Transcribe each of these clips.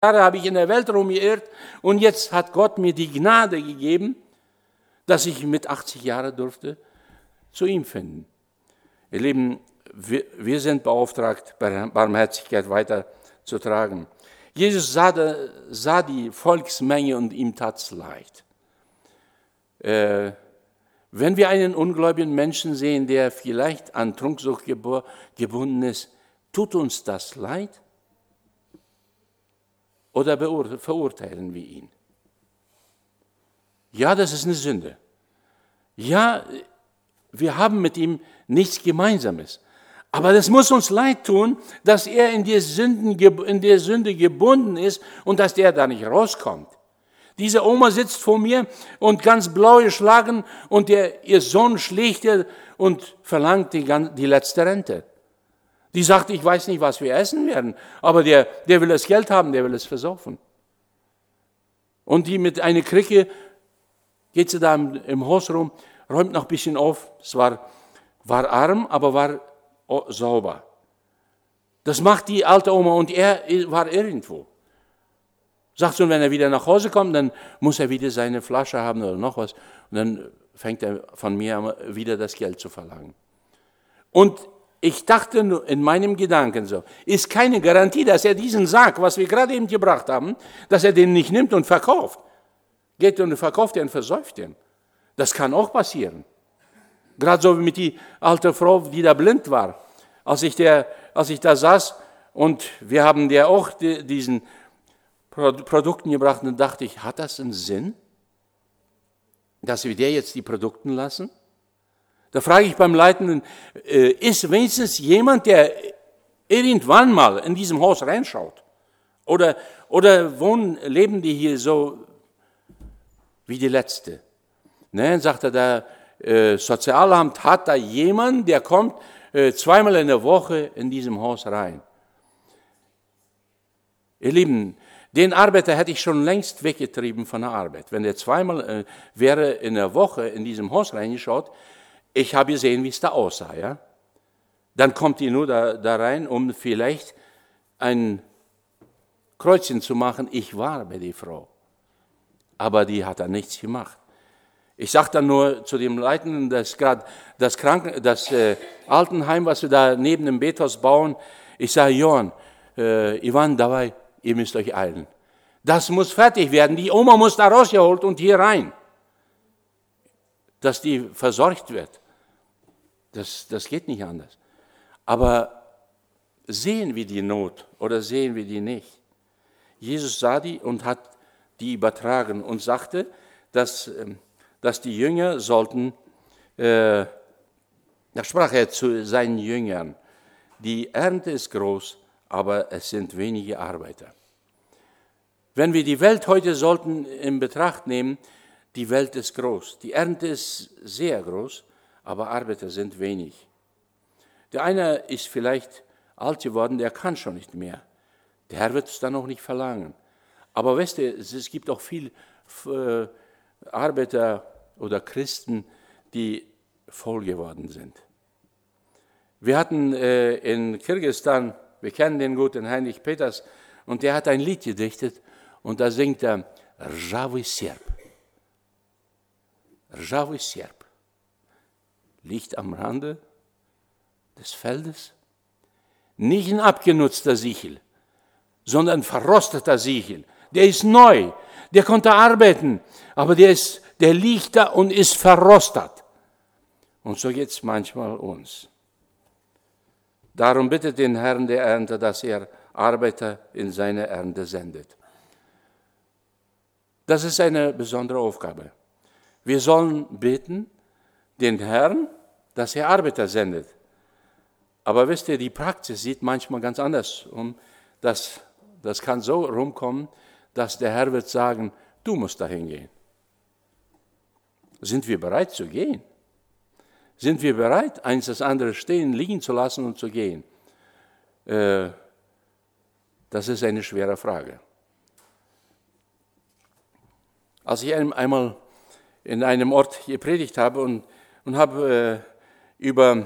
Jahre habe ich in der Welt rumgeirrt und jetzt hat Gott mir die Gnade gegeben, dass ich mit 80 Jahren durfte zu ihm finden. Ihr Lieben, wir sind beauftragt, Barmherzigkeit weiterzutragen. Jesus sah die Volksmenge und ihm tat's leid. Wenn wir einen ungläubigen Menschen sehen, der vielleicht an Trunksucht gebunden ist, tut uns das leid? Oder verurteilen wir ihn? Ja, das ist eine Sünde. Ja, wir haben mit ihm nichts Gemeinsames. Aber das muss uns leid tun, dass er in der Sünde gebunden ist und dass der da nicht rauskommt. Diese Oma sitzt vor mir und ganz blau geschlagen und ihr Sohn schlägt ihr und verlangt die letzte Rente. Die sagt, ich weiß nicht, was wir essen werden, aber der will das Geld haben, der will es versaufen. Und die mit einer Kricke geht sie da im Haus rum, räumt noch ein bisschen auf. Es war arm, aber war sauber. Das macht die alte Oma und er war irgendwo. Sagt schon, wenn er wieder nach Hause kommt, dann muss er wieder seine Flasche haben oder noch was. Und dann fängt er von mir an, wieder das Geld zu verlangen. Und ich dachte in meinem Gedanken so, ist keine Garantie, dass er diesen Sack, was wir gerade eben gebracht haben, dass er den nicht nimmt und verkauft. Geht und verkauft ihn und versäuft ihn. Das kann auch passieren. Gerade so wie mit die alte Frau, die da blind war. Als ich da saß und wir haben der auch diesen Produkten gebracht, dann dachte ich, hat das einen Sinn, dass wir der jetzt die Produkten lassen? Da frage ich beim Leitenden, ist wenigstens jemand, der irgendwann mal in diesem Haus reinschaut? Oder leben die hier so wie die Letzte? Ne, dann sagt er, der Sozialamt hat da jemanden, der kommt zweimal in der Woche in diesem Haus rein. Ihr Lieben, den Arbeiter hätte ich schon längst weggetrieben von der Arbeit. Wenn der zweimal wäre in der Woche in diesem Haus reingeschaut, ich habe gesehen, wie es da aussah. Ja? Dann kommt die nur da rein, um vielleicht ein Kreuzchen zu machen. Ich war bei der Frau. Aber die hat da nichts gemacht. Ich sage dann nur zu dem Leitenden, dass gerade das Altenheim, was wir da neben dem Bethaus bauen, ich sage, Johann, Ivan, dabei, ihr müsst euch eilen. Das muss fertig werden. Die Oma muss da rausgeholt und hier rein. Dass die versorgt wird. Das geht nicht anders. Aber sehen wir die Not oder sehen wir die nicht? Jesus sah die und hat die übertragen und sagte, dass die Jünger sollten, da sprach er zu seinen Jüngern, die Ernte ist groß, aber es sind wenige Arbeiter. Wenn wir die Welt heute sollten in Betracht nehmen, die Welt ist groß, die Ernte ist sehr groß, aber Arbeiter sind wenig. Der eine ist vielleicht alt geworden, der kann schon nicht mehr. Der Herr wird es dann auch nicht verlangen. Aber weißt du, es gibt auch viele Arbeiter oder Christen, die voll geworden sind. Wir hatten in Kirgisistan, wir kennen den guten Heinrich Peters, und der hat ein Lied gedichtet und da singt er Rжавый серп. Rжавый серп liegt am Rande des Feldes. Nicht ein abgenutzter Sichel, sondern ein verrosteter Sichel. Der ist neu, der konnte arbeiten, aber der liegt da und ist verrostet. Und so geht es manchmal uns. Darum bittet den Herrn der Ernte, dass er Arbeiter in seine Ernte sendet. Das ist eine besondere Aufgabe. Wir sollen bitten, den Herrn, dass er Arbeiter sendet. Aber wisst ihr, die Praxis sieht manchmal ganz anders um. Das kann so rumkommen, dass der Herr wird sagen, du musst dahin gehen. Sind wir bereit zu gehen? Sind wir bereit, eins das andere stehen, liegen zu lassen und zu gehen? Das ist eine schwere Frage. Als ich einmal in einem Ort gepredigt habe und habe über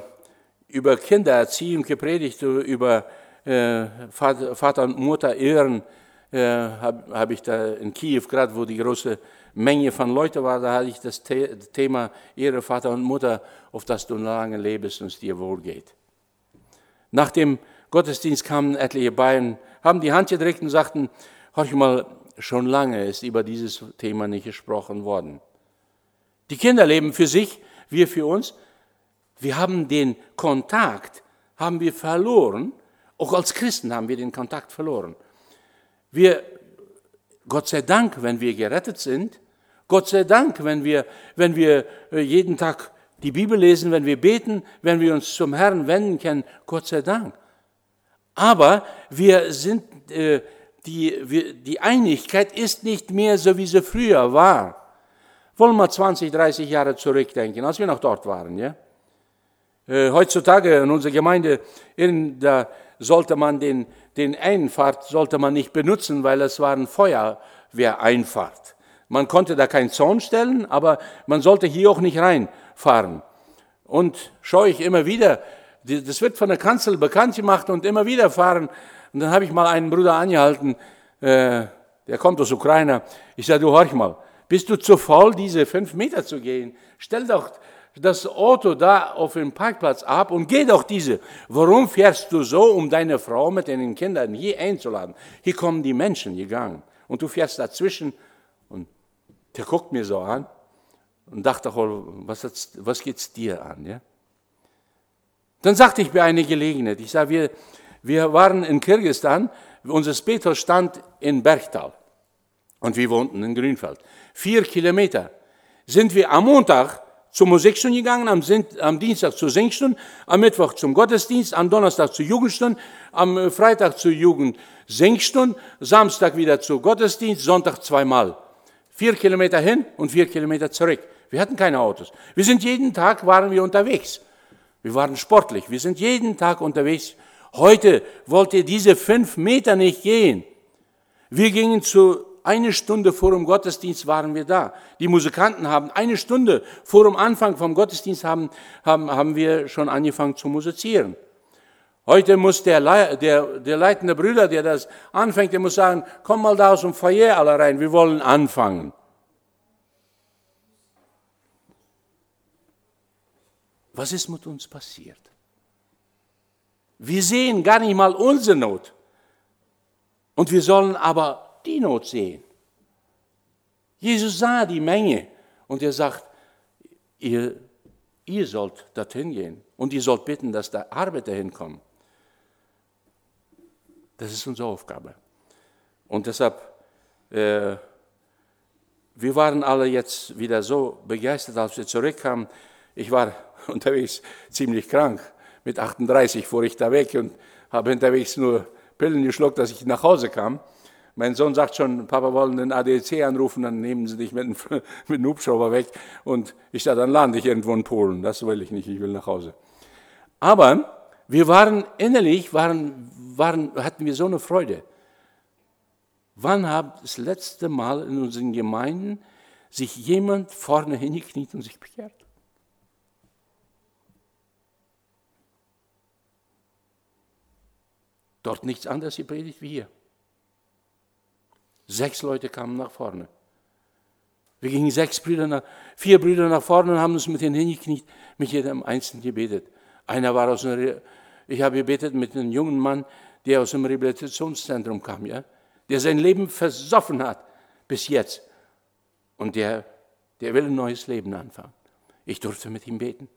Kindererziehung gepredigt, über Vater und Mutter ehren, hab ich da in Kiew, gerade wo die große Menge von Leuten war, da hatte ich das Thema Ehre Vater und Mutter, auf das du lange lebst und es dir wohl geht. Nach dem Gottesdienst kamen etliche Bayern, haben die Hand gedrückt und sagten, horch mal, schon lange ist über dieses Thema nicht gesprochen worden. Die Kinder leben für sich, wir für uns. Wir haben den Kontakt, haben wir verloren. Auch als Christen haben wir den Kontakt verloren. Gott sei Dank, wenn wir gerettet sind, Gott sei Dank, wenn wir jeden Tag die Bibel lesen, wenn wir beten, wenn wir uns zum Herrn wenden können, Gott sei Dank. Aber die Einigkeit ist nicht mehr so, wie sie früher war. Wollen wir 20, 30 Jahre zurückdenken, als wir noch dort waren. Ja? Heutzutage in unserer Gemeinde, da sollte man den Einfahrt sollte man nicht benutzen, weil es war eine Feuerwehreinfahrt. Man konnte da keinen Zaun stellen, aber man sollte hier auch nicht reinfahren. Und schaue ich immer wieder, das wird von der Kanzel bekannt gemacht und immer wieder fahren. Und dann habe ich mal einen Bruder angehalten, der kommt aus Ukraine. Ich sage, du horch mal, bist du zu faul, diese 5 Meter zu gehen? Stell doch das Auto da auf dem Parkplatz ab und geh doch diese. Warum fährst du so, um deine Frau mit den Kindern hier einzuladen? Hier kommen die Menschen gegangen und du fährst dazwischen. Und der guckt mir so an und dachte, was geht's dir an? Ja? Dann sagte ich bei einer Gelegenheit, ich sage, wir waren in Kirgisistan, unser Bethaus stand in Bergtal und wir wohnten in Grünfeld. 4 Kilometer sind wir am Montag zur Musikstunde gegangen, am Dienstag zur Singstunde, am Mittwoch zum Gottesdienst, am Donnerstag zur Jugendstunde, am Freitag zur Jugendsingstunde, Samstag wieder zur Gottesdienst, Sonntag 2-mal. 4 Kilometer hin und 4 Kilometer zurück. Wir hatten keine Autos. Jeden Tag waren wir unterwegs. Wir waren sportlich. Wir sind jeden Tag unterwegs. Heute wollt ihr diese 5 Meter nicht gehen. Wir gingen eine Stunde vor dem Gottesdienst waren wir da. Die Musikanten haben 1 Stunde vor dem Anfang vom Gottesdienst haben wir schon angefangen zu musizieren. Heute muss der leitende Bruder, der das anfängt, der muss sagen, komm mal da aus dem Foyer alle rein, wir wollen anfangen. Was ist mit uns passiert? Wir sehen gar nicht mal unsere Not. Und wir sollen aber die Not sehen. Jesus sah die Menge und er sagt, ihr sollt dorthin gehen und ihr sollt bitten, dass da Arbeiter hinkommen. Das ist unsere Aufgabe. Und deshalb, wir waren alle jetzt wieder so begeistert, als wir zurückkamen. Ich war unterwegs ziemlich krank. Mit 38 fuhr ich da weg und habe unterwegs nur Pillen geschluckt, dass ich nach Hause kam. Mein Sohn sagt schon, Papa, wollen den ADAC anrufen, dann nehmen sie dich mit dem Hubschrauber weg. Und ich sage, dann lande ich irgendwo in Polen. Das will ich nicht, ich will nach Hause. Aber wir waren innerlich, hatten wir so eine Freude. Wann hat das letzte Mal in unseren Gemeinden sich jemand vorne hingekniet und sich bekehrt? Dort nichts anderes gepredigt wie hier. 6 Leute kamen nach vorne. Wir gingen 4 Brüder nach vorne und haben uns mit denen hingekniet, mit jedem Einzelnen gebetet. Einer war ich habe gebetet mit einem jungen Mann, der aus dem Rehabilitationszentrum kam, ja, der sein Leben versoffen hat bis jetzt. Und der will ein neues Leben anfangen. Ich durfte mit ihm beten.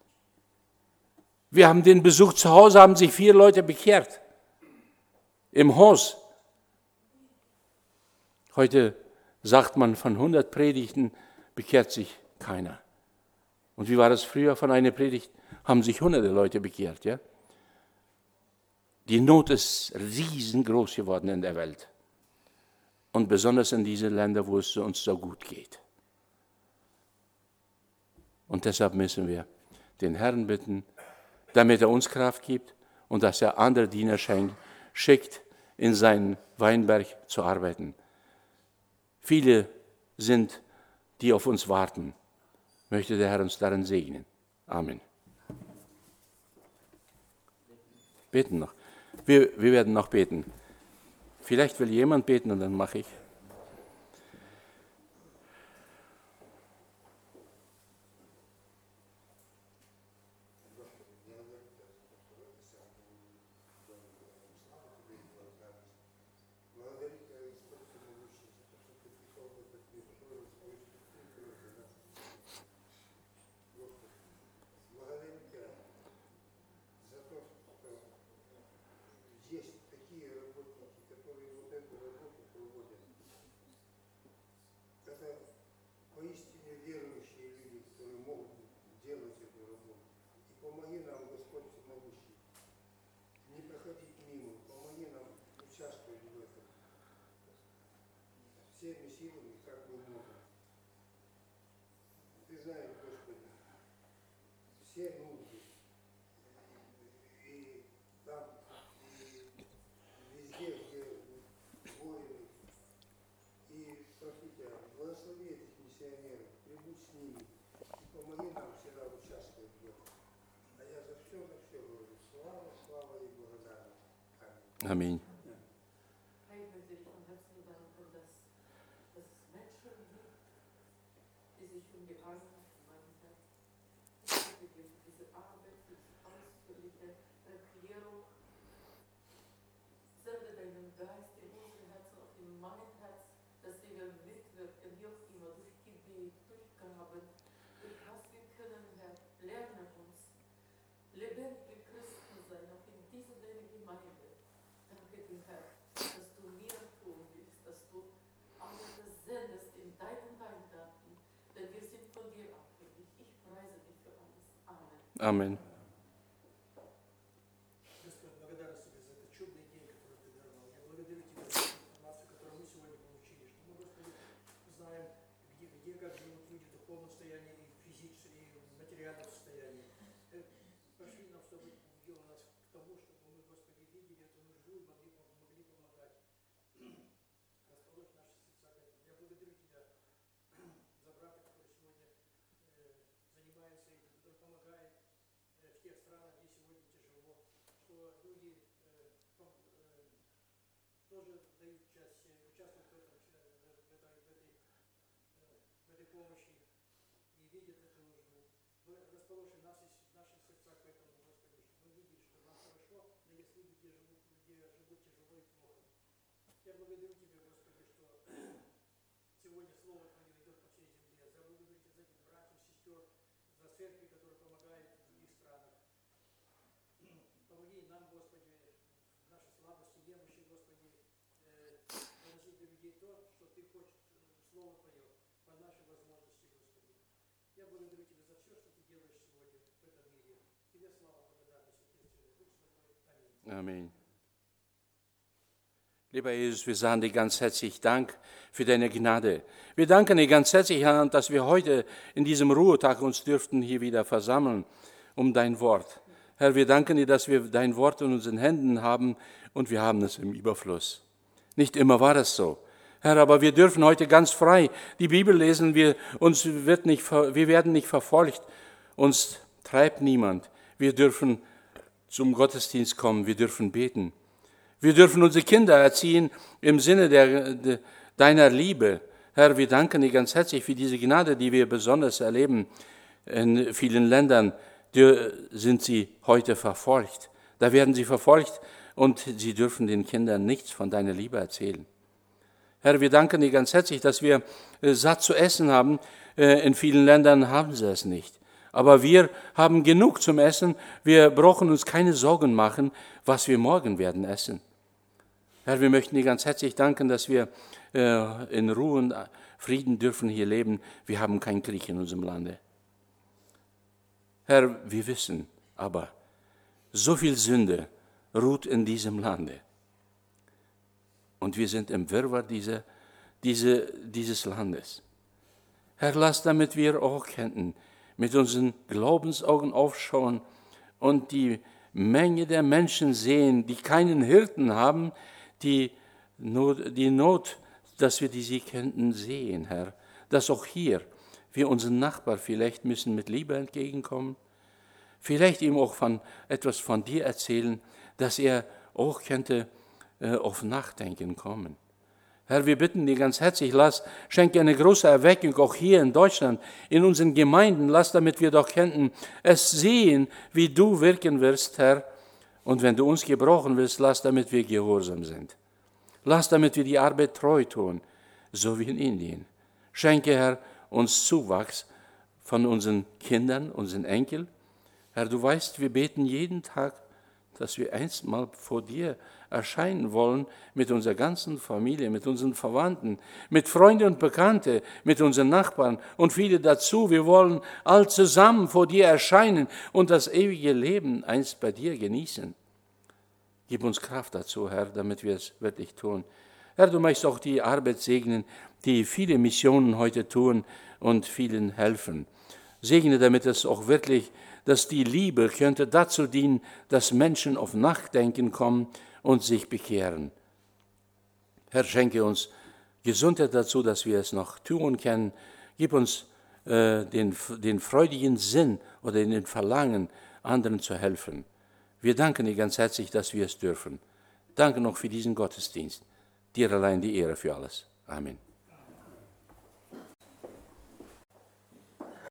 Wir haben den Besuch zu Hause, haben sich 4 Leute bekehrt. Im Haus. Heute sagt man, von 100 Predigten bekehrt sich keiner. Und wie war das früher? Von einer Predigt haben sich hunderte Leute bekehrt. Ja? Die Not ist riesengroß geworden in der Welt. Und besonders in diesen Ländern, wo es uns so gut geht. Und deshalb müssen wir den Herrn bitten, damit er uns Kraft gibt und dass er andere Diener schickt, in seinen Weinberg zu arbeiten. Viele sind, die auf uns warten. Möchte der Herr uns darin segnen. Amen. Beten noch. Wir werden noch beten. Vielleicht will jemand beten und dann mache ich. Всеми силами, как мы можем. Ты знаешь, Господи, все нужды, и там, и везде, где воины, и прошу Тебя, благослови этих миссионеров, прибудь с ними, и помоги нам всегда участвовать в этом. А я за все говорю, слава, слава и благодарность. Аминь. Amen. Господь, благодарен тебе за этот чудный день, который ты даровал. Я благодарю тебя за ту информацию, которую мы сегодня получили, что мы, Господи, знаем, где как живут люди в духовном состоянии, и физическом, и в материальном состоянии. Пошли нам, чтобы увел нас к тому, чтобы мы, Господи, видели эту нужду и могли помогать. Расположь наши сердца к этому. Я благодарю тебя за брата, который сегодня занимается этим, который помогает в тех странах, где сегодня тяжело, что люди тоже дают часть, участвуют в этой помощи и видят эту нужду. Расположи нас и наши сердца к этому, Господи, чтобы мы видели, что нам хорошо, но есть люди, где живут тяжело и плохо. Я благодарю Тебя, Господи, что сегодня Слово Твое идет по всей земле. Я благодарю Тебя за этих братьев, сестер, за церкви, которые помогают в других странах. Помоги нам, Господи, в нашей слабости, немощи, Господи, доносить до людей то, что Ты хочешь, Слово Твое, по нашей возможности, Господи. Я благодарю Тебя за все, что Ты делаешь сегодня в этом мире. Тебе слава, благодарность, Отец, Дух Святой. Аминь. Amen. Lieber Jesus, wir sagen dir ganz herzlich Dank für deine Gnade. Wir danken dir ganz herzlich, Herr, dass wir heute in diesem Ruhetag uns dürften hier wieder versammeln um dein Wort. Herr, wir danken dir, dass wir dein Wort in unseren Händen haben und wir haben es im Überfluss. Nicht immer war es so. Herr, aber wir dürfen heute ganz frei die Bibel lesen. Wir werden nicht verfolgt. Uns treibt niemand. Wir dürfen zum Gottesdienst kommen. Wir dürfen beten. Wir dürfen unsere Kinder erziehen im Sinne deiner Liebe. Herr, wir danken dir ganz herzlich für diese Gnade, die wir besonders erleben. In vielen Ländern sind sie heute verfolgt. Da werden sie verfolgt und sie dürfen den Kindern nichts von deiner Liebe erzählen. Herr, wir danken dir ganz herzlich, dass wir satt zu essen haben. In vielen Ländern haben sie es nicht. Aber wir haben genug zum Essen. Wir brauchen uns keine Sorgen machen, was wir morgen werden essen. Herr, wir möchten dir ganz herzlich danken, dass wir in Ruhe und Frieden dürfen hier leben. Wir haben keinen Krieg in unserem Lande. Herr, wir wissen aber, so viel Sünde ruht in diesem Lande. Und wir sind im Wirrwarr dieses Landes. Herr, lass, damit wir auch mit unseren Glaubensaugen aufschauen und die Menge der Menschen sehen, die keinen Hirten haben, die Not, dass wir sie könnten sehen, Herr. Dass auch hier wir unseren Nachbarn vielleicht müssen mit Liebe entgegenkommen, vielleicht ihm auch etwas von dir erzählen, dass er auch könnte auf Nachdenken kommen. Herr, wir bitten dich ganz herzlich, schenke eine große Erweckung auch hier in Deutschland, in unseren Gemeinden, damit wir doch es sehen, wie du wirken wirst, Herr. Und wenn du uns gebrochen willst, damit wir gehorsam sind. Damit wir die Arbeit treu tun, so wie in Indien. Schenke, Herr, uns Zuwachs von unseren Kindern, unseren Enkeln. Herr, du weißt, wir beten jeden Tag, dass wir einstmal vor dir erscheinen wollen mit unserer ganzen Familie, mit unseren Verwandten, mit Freunden und Bekannten, mit unseren Nachbarn und viele dazu. Wir wollen all zusammen vor dir erscheinen und das ewige Leben einst bei dir genießen. Gib uns Kraft dazu, Herr, damit wir es wirklich tun. Herr, du möchtest auch die Arbeit segnen, die viele Missionen heute tun und vielen helfen. Segne damit es auch wirklich, dass die Liebe könnte dazu dienen, dass Menschen auf Nachdenken kommen und sich bekehren. Herr, schenke uns Gesundheit dazu, dass wir es noch tun können. Gib uns den freudigen Sinn oder den Verlangen, anderen zu helfen. Wir danken dir ganz herzlich, dass wir es dürfen. Danke noch für diesen Gottesdienst. Dir allein die Ehre für alles. Amen.